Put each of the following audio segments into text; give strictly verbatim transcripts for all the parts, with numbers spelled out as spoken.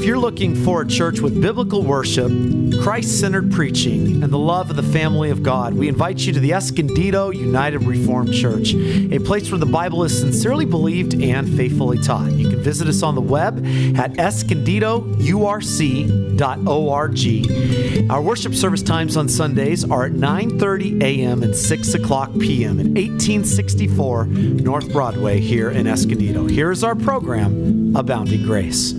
If you're looking for a church with biblical worship, Christ-centered preaching, and the love of the family of God, we invite you to the Escondido United Reformed Church, a place where the Bible is sincerely believed and faithfully taught. You can visit us on the web at escondido u r c dot org. Our worship service times on Sundays are at nine thirty a.m. and six o'clock p.m. at eighteen sixty-four North Broadway here in Escondido. Here is our program, Abounding Grace.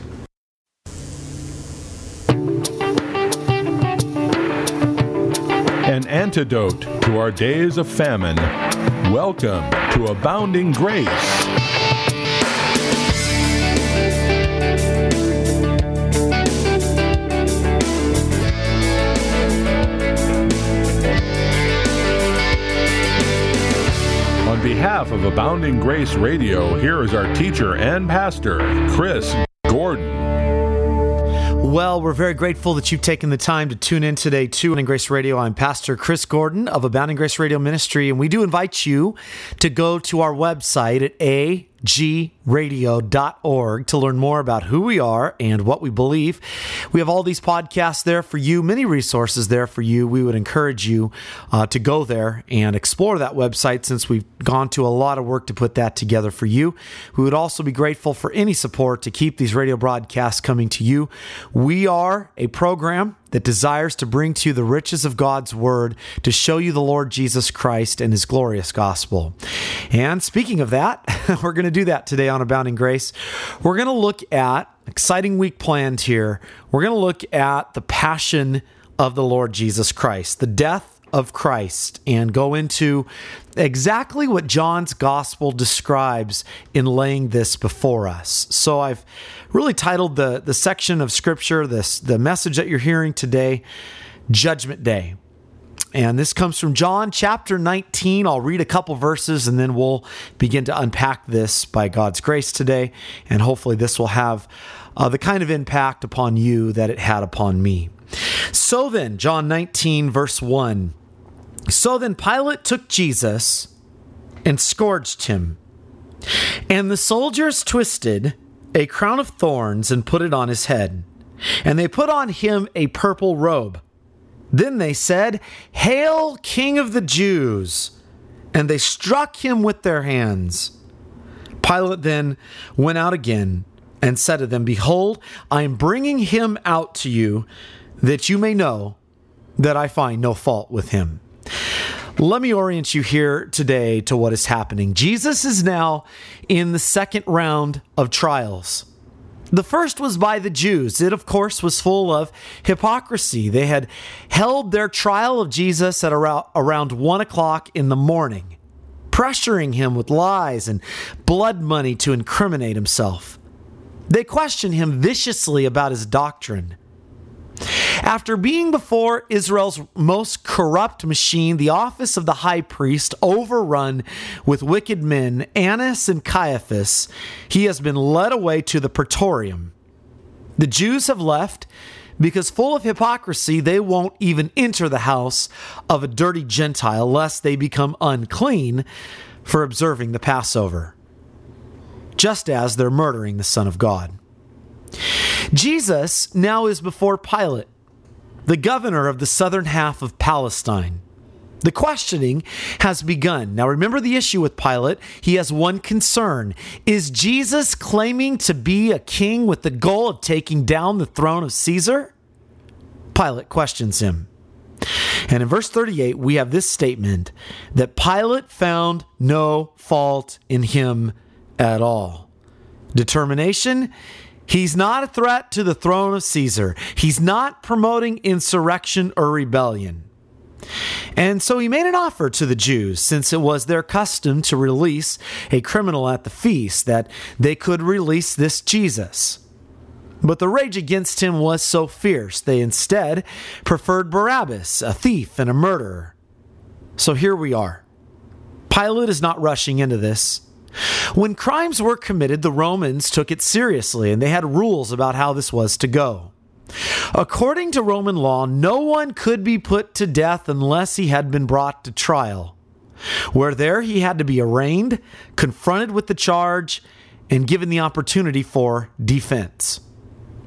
An antidote to our days of famine. Welcome to Abounding Grace. On behalf of Abounding Grace Radio, here is our teacher and pastor, Chris Gordon. Well, we're very grateful that you've taken the time to tune in today to Abounding Grace Radio. I'm Pastor Chris Gordon of Abounding Grace Radio Ministry, and we do invite you to go to our website at a g radio dot org to learn more about who we are and what we believe. We have all these podcasts there for you, many resources there for you. We would encourage you uh, to go there and explore that website, since we've gone to a lot of work to put that together for you. We would also be grateful for any support to keep these radio broadcasts coming to you. We are a program that desires to bring to you the riches of God's Word to show you the Lord Jesus Christ and His glorious gospel. And speaking of that, we're going to do that today on Abounding Grace. We're going to look at, exciting week planned here, we're going to look at the passion of the Lord Jesus Christ, the death of Christ, and go into exactly what John's gospel describes in laying this before us. So I've really titled the, the section of scripture, this the message that you're hearing today, Judgment Day. And this comes from John chapter nineteen. I'll read a couple verses and then we'll begin to unpack this by God's grace today. And hopefully this will have uh, the kind of impact upon you that it had upon me. So then, John nineteen, verse one. So then Pilate took Jesus and scourged him. And the soldiers twisted a crown of thorns and put it on his head. And they put on him a purple robe. Then they said, "Hail, King of the Jews!" And they struck him with their hands. Pilate then went out again and said to them, "Behold, I am bringing him out to you, that you may know that I find no fault with him." Let me orient you here today to what is happening. Jesus is now in the second round of trials. The first was by the Jews. It, of course, was full of hypocrisy. They had held their trial of Jesus at around, around one o'clock in the morning, pressuring him with lies and blood money to incriminate himself. They questioned him viciously about his doctrine. After being before Israel's most corrupt machine, the office of the high priest, overrun with wicked men, Annas and Caiaphas, he has been led away to the Praetorium. The Jews have left because, full of hypocrisy, they won't even enter the house of a dirty Gentile, lest they become unclean for observing the Passover, just as they're murdering the Son of God. Jesus now is before Pilate, the governor of the southern half of Palestine. The questioning has begun. Now remember the issue with Pilate. He has one concern. Is Jesus claiming to be a king with the goal of taking down the throne of Caesar? Pilate questions him. And in verse thirty-eight, we have this statement that Pilate found no fault in him at all. Determination: he's not a threat to the throne of Caesar. He's not promoting insurrection or rebellion. And so he made an offer to the Jews, since it was their custom to release a criminal at the feast, that they could release this Jesus. But the rage against him was so fierce, they instead preferred Barabbas, a thief and a murderer. So here we are. Pilate is not rushing into this. When crimes were committed, the Romans took it seriously, and they had rules about how this was to go. According to Roman law, no one could be put to death unless he had been brought to trial, where there he had to be arraigned, confronted with the charge, and given the opportunity for defense.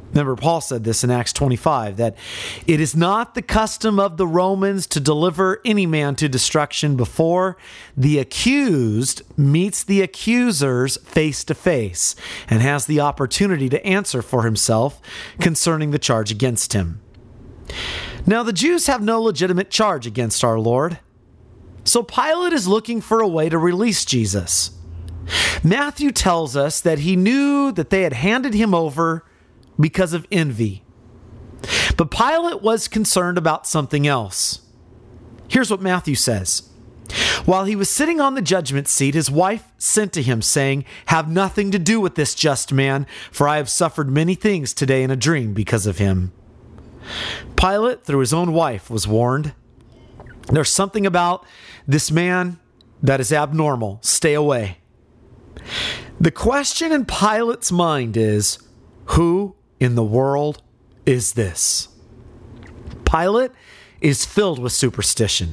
Remember, Paul said this in Acts twenty-five, that it is not the custom of the Romans to deliver any man to destruction before the accused meets the accusers face to face and has the opportunity to answer for himself concerning the charge against him. Now, the Jews have no legitimate charge against our Lord, so Pilate is looking for a way to release Jesus. Matthew tells us that he knew that they had handed him over because of envy. But Pilate was concerned about something else. Here's what Matthew says. While he was sitting on the judgment seat, his wife sent to him, saying, "Have nothing to do with this just man, for I have suffered many things today in a dream because of him." Pilate, through his own wife, was warned. There's something about this man that is abnormal. Stay away. The question in Pilate's mind is, who in the world is this? Pilate is filled with superstition.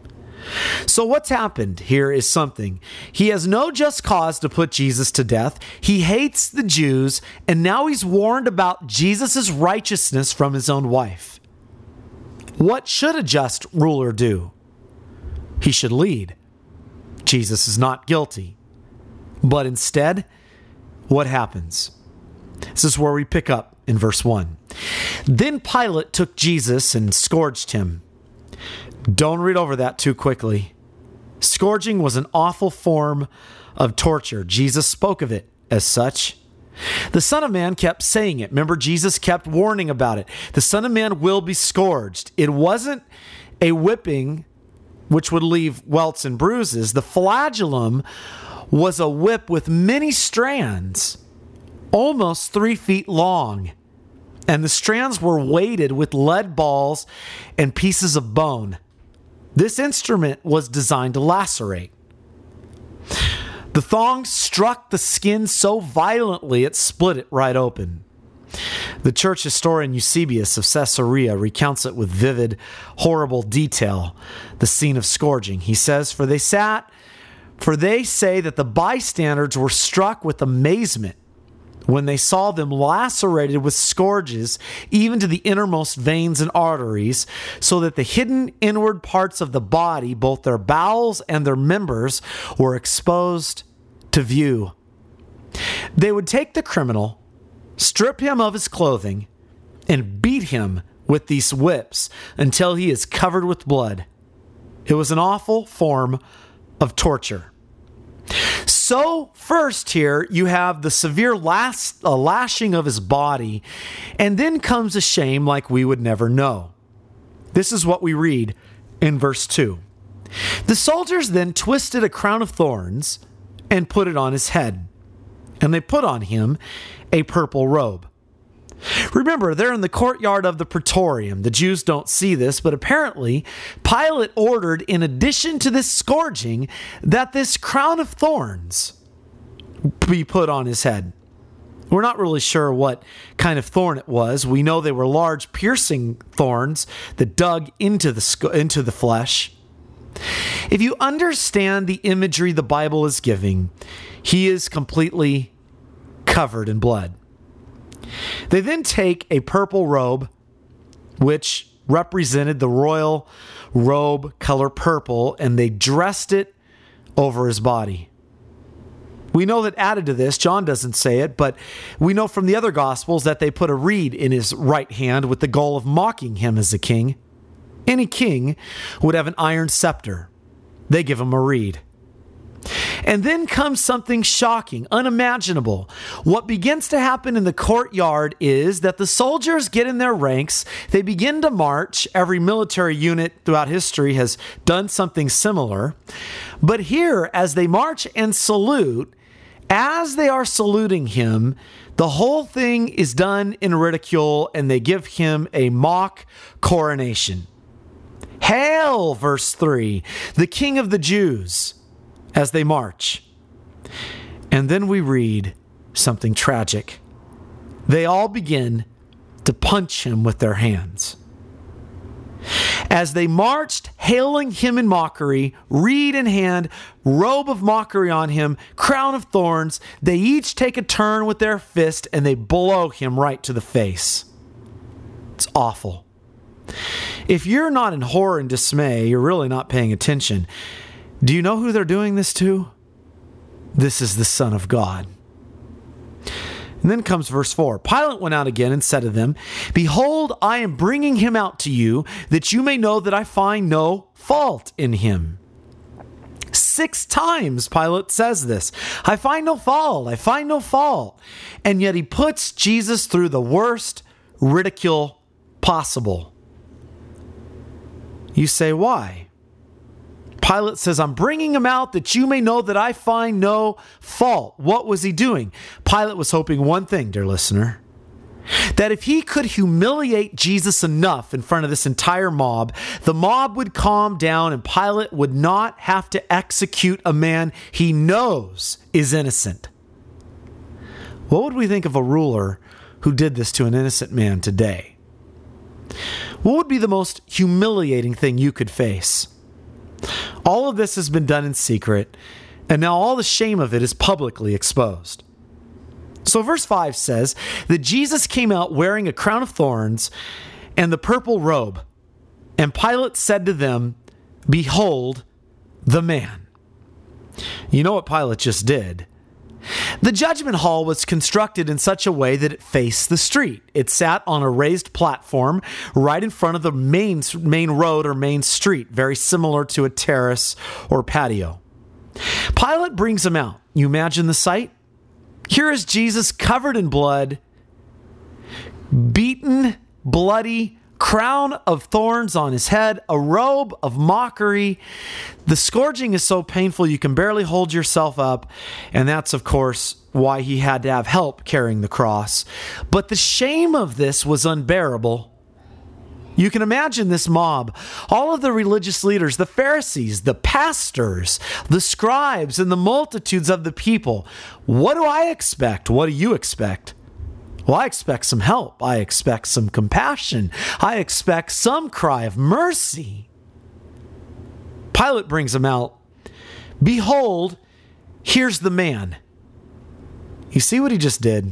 So what's happened here is something. He has no just cause to put Jesus to death. He hates the Jews, and now he's warned about Jesus' righteousness from his own wife. What should a just ruler do? He should lead. Jesus is not guilty. But instead, what happens? This is where we pick up in verse one. Then Pilate took Jesus and scourged him. Don't read over that too quickly. Scourging was an awful form of torture. Jesus spoke of it as such. The Son of Man kept saying it. Remember, Jesus kept warning about it. The Son of Man will be scourged. It wasn't a whipping which would leave welts and bruises. The flagellum was a whip with many strands, almost three feet long. And the strands were weighted with lead balls and pieces of bone. This instrument was designed to lacerate. The thong struck the skin so violently it split it right open. The church historian Eusebius of Caesarea recounts it with vivid, horrible detail, the scene of scourging. He says, For they sat, for they say that the bystanders were struck with amazement when they saw them lacerated with scourges, even to the innermost veins and arteries, so that the hidden inward parts of the body, both their bowels and their members, were exposed to view. They would take the criminal, strip him of his clothing, and beat him with these whips until he is covered with blood. It was an awful form of torture. So first here you have the severe las- uh, lashing of his body, and then comes a shame like we would never know. This is what we read in verse two. The soldiers then twisted a crown of thorns and put it on his head, and they put on him a purple robe. Remember, they're in the courtyard of the Praetorium. The Jews don't see this, but apparently Pilate ordered, in addition to this scourging, that this crown of thorns be put on his head. We're not really sure what kind of thorn it was. We know they were large, piercing thorns that dug into the into the flesh. If you understand the imagery the Bible is giving, he is completely covered in blood. They then take a purple robe, which represented the royal robe color purple, and they dressed it over his body. We know that added to this, John doesn't say it, but we know from the other Gospels that they put a reed in his right hand with the goal of mocking him as a king. Any king would have an iron scepter. They give him a reed. And then comes something shocking, unimaginable. What begins to happen in the courtyard is that the soldiers get in their ranks. They begin to march. Every military unit throughout history has done something similar. But here, as they march and salute, as they are saluting him, the whole thing is done in ridicule, and they give him a mock coronation. Hail, verse three, the King of the Jews, as they march. And then we read something tragic. They all begin to punch him with their hands. As they marched hailing him in mockery, reed in hand, robe of mockery on him, crown of thorns. They each take a turn with their fist and they blow him right to the face. It's awful. If you're not in horror and dismay, you're really not paying attention. Do you know who they're doing this to? This is the Son of God. And then comes verse four. Pilate went out again and said to them, Behold, I am bringing him out to you, that you may know that I find no fault in him. Six times Pilate says this. I find no fault. I find no fault. And yet he puts Jesus through the worst ridicule possible. You say, why? Pilate says, I'm bringing him out that you may know that I find no fault. What was he doing? Pilate was hoping one thing, dear listener, that if he could humiliate Jesus enough in front of this entire mob, the mob would calm down and Pilate would not have to execute a man he knows is innocent. What would we think of a ruler who did this to an innocent man today? What would be the most humiliating thing you could face? All of this has been done in secret, and now all the shame of it is publicly exposed. So verse five says that Jesus came out wearing a crown of thorns and the purple robe, and Pilate said to them, Behold the man. You know what Pilate just did? The judgment hall was constructed in such a way that it faced the street. It sat on a raised platform right in front of the main, main road or main street, very similar to a terrace or patio. Pilate brings him out. You imagine the sight? Here is Jesus covered in blood, beaten, bloody, crown of thorns on his head, a robe of mockery. The scourging is so painful you can barely hold yourself up, and that's, of course, why he had to have help carrying the cross. But the shame of this was unbearable. You can imagine this mob, all of the religious leaders, the Pharisees, the pastors, the scribes, and the multitudes of the people. What do I expect? What do you expect? Well, I expect some help. I expect some compassion. I expect some cry of mercy. Pilate brings him out. Behold, here's the man. You see what he just did?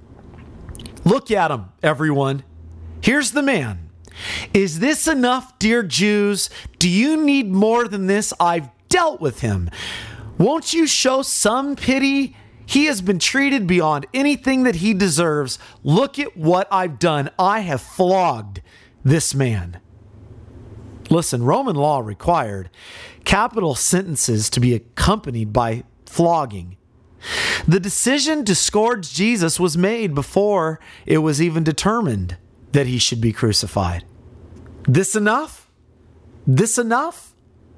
Look at him, everyone. Here's the man. Is this enough, dear Jews? Do you need more than this? I've dealt with him. Won't you show some pity? He has been treated beyond anything that he deserves. Look at what I've done. I have flogged this man. Listen, Roman law required capital sentences to be accompanied by flogging. The decision to scourge Jesus was made before it was even determined that he should be crucified. This enough? This enough?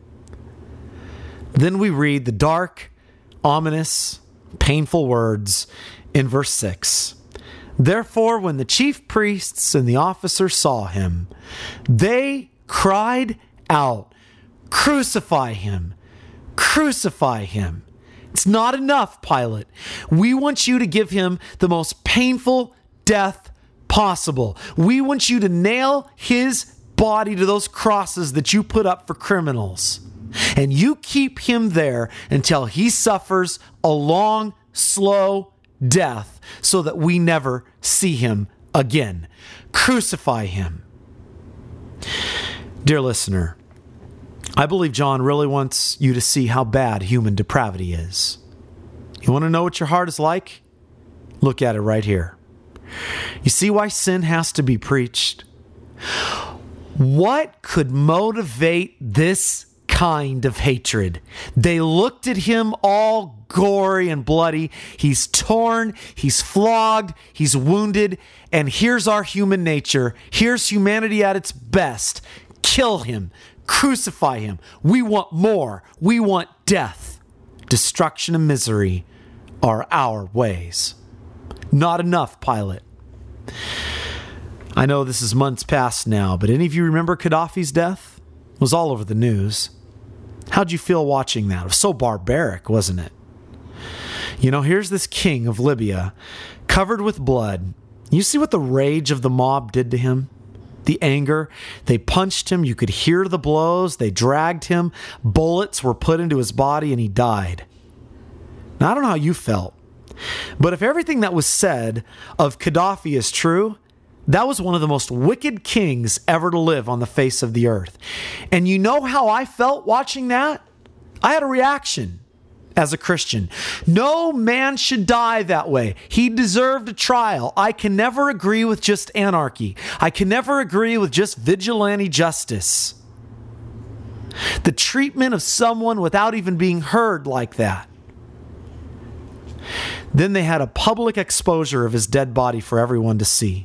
Then we read the dark, ominous, painful words in verse six. Therefore, when the chief priests and the officers saw him, they cried out, Crucify him! Crucify him! It's not enough, Pilate. We want you to give him the most painful death possible. We want you to nail his body to those crosses that you put up for criminals. And you keep him there until he suffers a long, slow death so that we never see him again. Crucify him. Dear listener, I believe John really wants you to see how bad human depravity is. You want to know what your heart is like? Look at it right here. You see why sin has to be preached? What could motivate this kind of hatred? They looked at him all gory and bloody. He's torn, he's flogged, he's wounded, and here's our human nature. Here's humanity at its best. Kill him. Crucify him. We want more. We want death. Destruction and misery are our ways. Not enough, Pilate. I know this is months past now, but any of you remember Gaddafi's death? It was all over the news. How'd you feel watching that? It was so barbaric, wasn't it? You know, here's this king of Libya, covered with blood. You see what the rage of the mob did to him? the anger. They punched him. You could hear the blows. They dragged him. Bullets were put into his body and he died. Now, I don't know how you felt, but if everything that was said of Gaddafi is true, that was one of the most wicked kings ever to live on the face of the earth. And you know how I felt watching that? I had a reaction as a Christian. No man should die that way. He deserved a trial. I can never agree with just anarchy. I can never agree with just vigilante justice. The treatment of someone without even being heard like that. Then they had a public exposure of his dead body for everyone to see.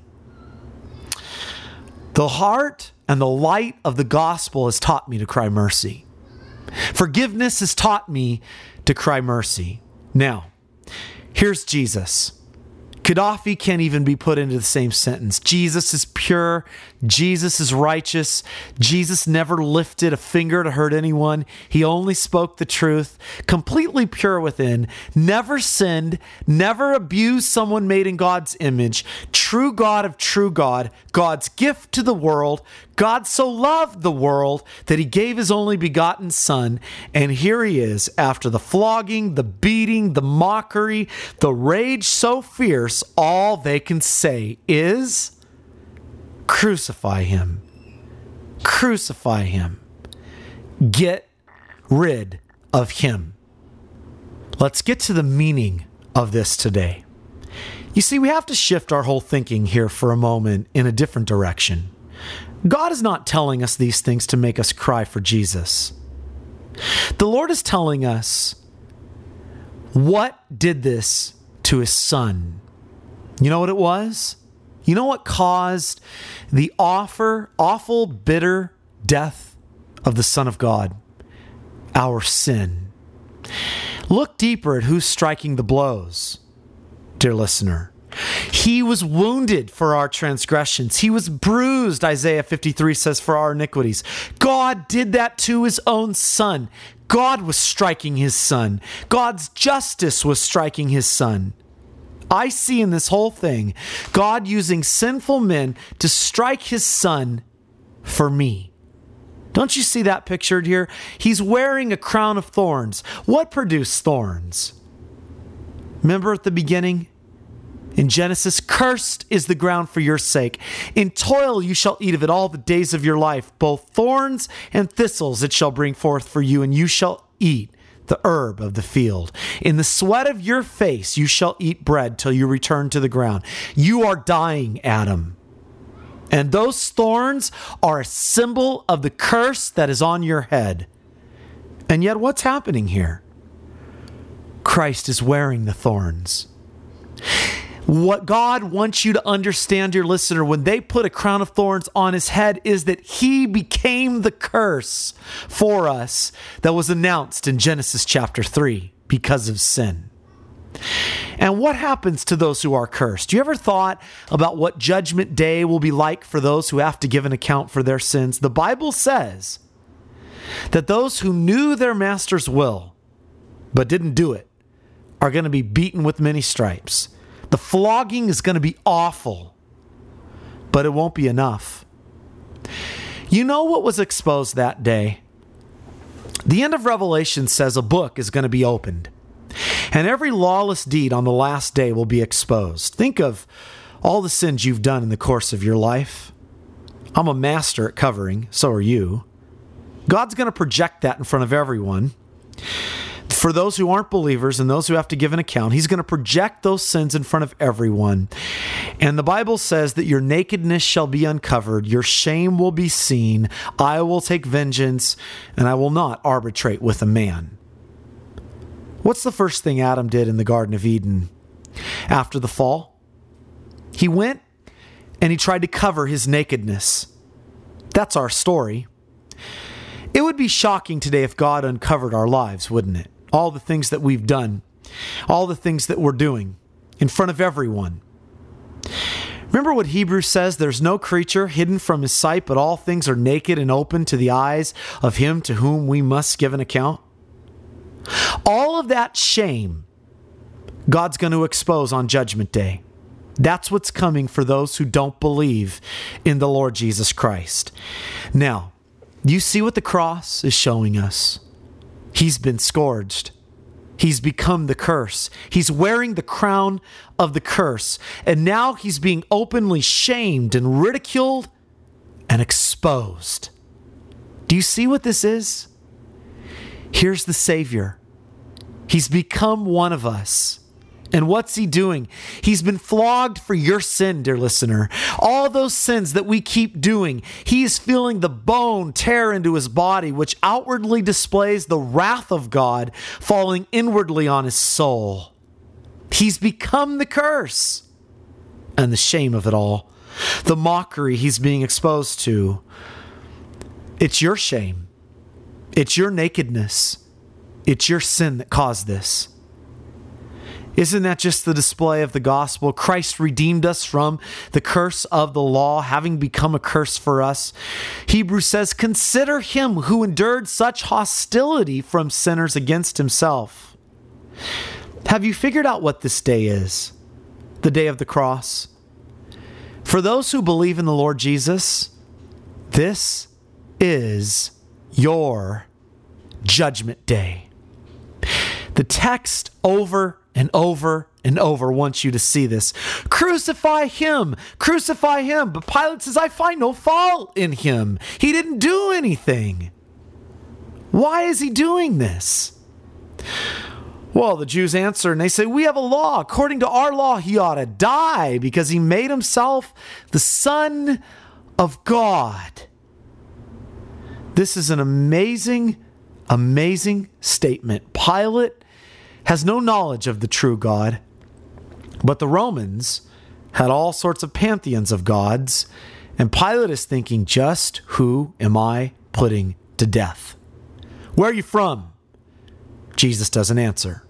The heart and the light of the gospel has taught me to cry mercy. Forgiveness has taught me to cry mercy. Now, here's Jesus. Gaddafi can't even be put into the same sentence. Jesus is pure. Jesus is righteous. Jesus never lifted a finger to hurt anyone. He only spoke the truth, completely pure within, never sinned, never abused someone made in God's image, true God of true God, God's gift to the world. God so loved the world that he gave his only begotten son. And here he is, after the flogging, the beating, the mockery, the rage so fierce, all they can say is, crucify him. Crucify him. Get rid of him. Let's get to the meaning of this today. You see, we have to shift our whole thinking here for a moment in a different direction. God is not telling us these things to make us cry for Jesus. The Lord is telling us what did this to his son. You know what it was? You know what caused the awful, awful, bitter death of the Son of God? Our sin. Look deeper at who's striking the blows, dear listener. He was wounded for our transgressions. He was bruised, Isaiah fifty-three says, for our iniquities. God did that to his own son. God was striking his son. God's justice was striking his son. I see in this whole thing, God using sinful men to strike his son for me. Don't you see that pictured here? He's wearing a crown of thorns. What produced thorns? Remember at the beginning? In Genesis, cursed is the ground for your sake. In toil you shall eat of it all the days of your life. Both thorns and thistles it shall bring forth for you, and you shall eat the herb of the field. In the sweat of your face you shall eat bread till you return to the ground. You are dying, Adam. And those thorns are a symbol of the curse that is on your head. And yet what's happening here? Christ is wearing the thorns. What God wants you to understand, dear listener, when they put a crown of thorns on his head, is that he became the curse for us that was announced in Genesis chapter three because of sin. And what happens to those who are cursed? You ever thought about what judgment day will be like for those who have to give an account for their sins? The Bible says that those who knew their master's will but didn't do it are going to be beaten with many stripes. The flogging is going to be awful, but it won't be enough. You know what was exposed that day? The end of Revelation says a book is going to be opened, and every lawless deed on the last day will be exposed. Think of all the sins you've done in the course of your life. I'm a master at covering, so are you. God's going to project that in front of everyone. For those who aren't believers and those who have to give an account, he's going to project those sins in front of everyone. And the Bible says that your nakedness shall be uncovered, your shame will be seen, I will take vengeance, and I will not arbitrate with a man. What's the first thing Adam did in the Garden of Eden after the fall? He went and he tried to cover his nakedness. That's our story. It would be shocking today if God uncovered our lives, wouldn't it? All the things that we've done, all the things that we're doing in front of everyone. Remember what Hebrews says, there's no creature hidden from his sight, but all things are naked and open to the eyes of him to whom we must give an account. All of that shame, God's going to expose on Judgment Day. That's what's coming for those who don't believe in the Lord Jesus Christ. Now, do you see what the cross is showing us? He's been scourged. He's become the curse. He's wearing the crown of the curse. And now he's being openly shamed and ridiculed and exposed. Do you see what this is? Here's the Savior. He's become one of us. And what's he doing? He's been flogged for your sin, dear listener. All those sins that we keep doing. He is feeling the bone tear into his body, which outwardly displays the wrath of God falling inwardly on his soul. He's become the curse and the shame of it all. The mockery he's being exposed to. It's your shame. It's your nakedness. It's your sin that caused this. Isn't that just the display of the gospel? Christ redeemed us from the curse of the law, having become a curse for us. Hebrews says, consider him who endured such hostility from sinners against himself. Have you figured out what this day is? The day of the cross? For those who believe in the Lord Jesus, this is your judgment day. The text over and over and over wants you to see this. Crucify him! Crucify him! But Pilate says, I find no fault in him. He didn't do anything. Why is he doing this? Well, the Jews answer and they say, we have a law. According to our law, he ought to die because he made himself the Son of God. This is an amazing, amazing statement. Pilate has no knowledge of the true God, but the Romans had all sorts of pantheons of gods, and Pilate is thinking, just who am I putting to death? Where are you from? Jesus doesn't answer.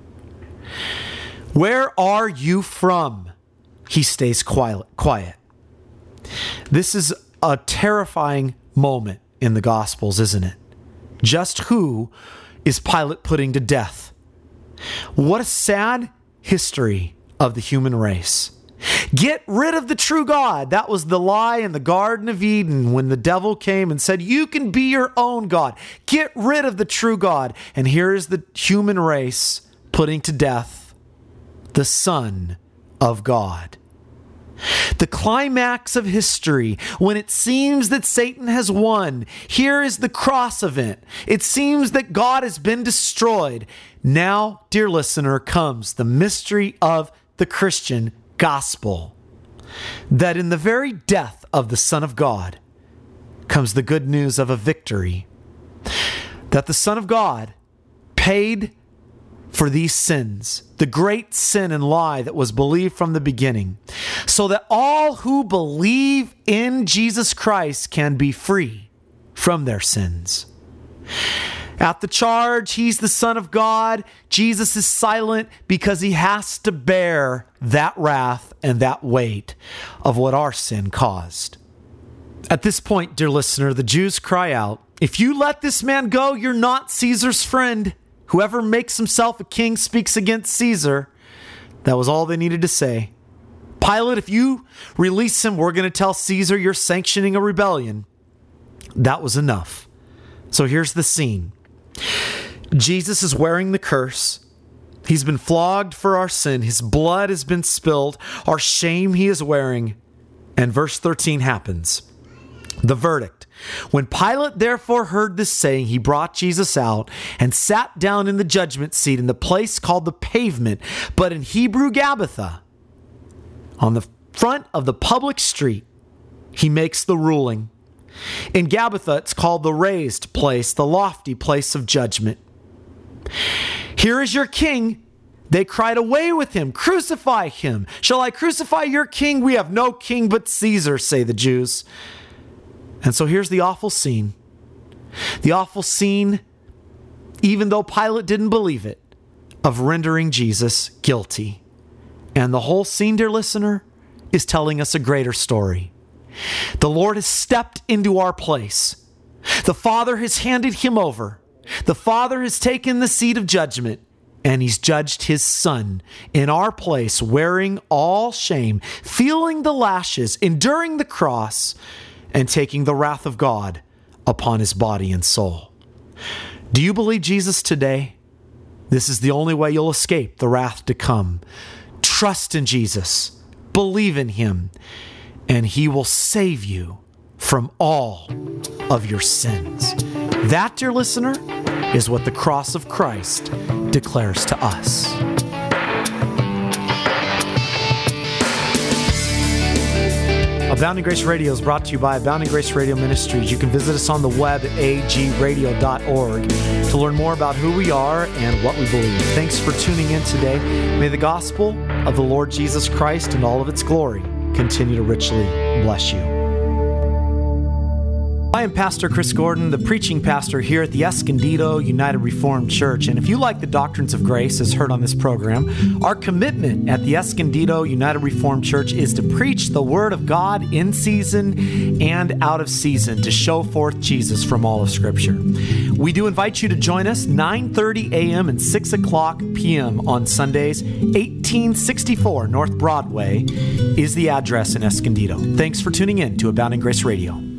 Where are you from? He stays quiet. quiet. This is a terrifying moment in the Gospels, isn't it? Just who is Pilate putting to death? What a sad history of the human race. Get rid of the true God. That was the lie in the Garden of Eden when the devil came and said, you can be your own God. Get rid of the true God. And here is the human race putting to death the Son of God. The climax of history, when it seems that Satan has won, here is the cross event. It seems that God has been destroyed. Now, dear listener, comes the mystery of the Christian gospel. That in the very death of the Son of God comes the good news of a victory. That the Son of God paid for these sins, the great sin and lie that was believed from the beginning, so that all who believe in Jesus Christ can be free from their sins. At the charge, he's the Son of God. Jesus is silent because he has to bear that wrath and that weight of what our sin caused. At this point, dear listener, the Jews cry out, if you let this man go, you're not Caesar's friend. Whoever makes himself a king speaks against Caesar. That was all they needed to say. Pilate, if you release him, we're going to tell Caesar you're sanctioning a rebellion. That was enough. So here's the scene. Jesus is wearing the curse. He's been flogged for our sin. His blood has been spilled. Our shame he is wearing. And verse thirteen happens. The verdict. When Pilate therefore heard this saying, he brought Jesus out and sat down in the judgment seat in the place called the Pavement, but in Hebrew Gabbatha. On the front of the public street, he makes the ruling. In Gabbatha, it's called the raised place, the lofty place of judgment. Here is your king. They cried, away with him, crucify him. Shall I crucify your king? We have no king but Caesar, say the Jews. And so here's the awful scene. The awful scene, even though Pilate didn't believe it, of rendering Jesus guilty. And the whole scene, dear listener, is telling us a greater story. The Lord has stepped into our place. The Father has handed him over. The Father has taken the seat of judgment. and he's judged his son in our place, wearing all shame, feeling the lashes, enduring the cross, and taking the wrath of God upon his body and soul. Do you believe Jesus today? This is the only way you'll escape the wrath to come. Trust in Jesus, believe in him, and he will save you from all of your sins. That, dear listener, is what the cross of Christ declares to us. Abounding Grace Radio is brought to you by Abounding Grace Radio Ministries. You can visit us on the web at a g radio dot org to learn more about who we are and what we believe. Thanks for tuning in today. May the gospel of the Lord Jesus Christ and all of its glory continue to richly bless you. I am Pastor Chris Gordon, the preaching pastor here at the Escondido United Reformed Church. And if you like the doctrines of grace as heard on this program, our commitment at the Escondido United Reformed Church is to preach the Word of God in season and out of season to show forth Jesus from all of Scripture. We do invite you to join us nine thirty a.m. and six o'clock p.m. on Sundays. eighteen sixty-four North Broadway is the address in Escondido. Thanks for tuning in to Abounding Grace Radio.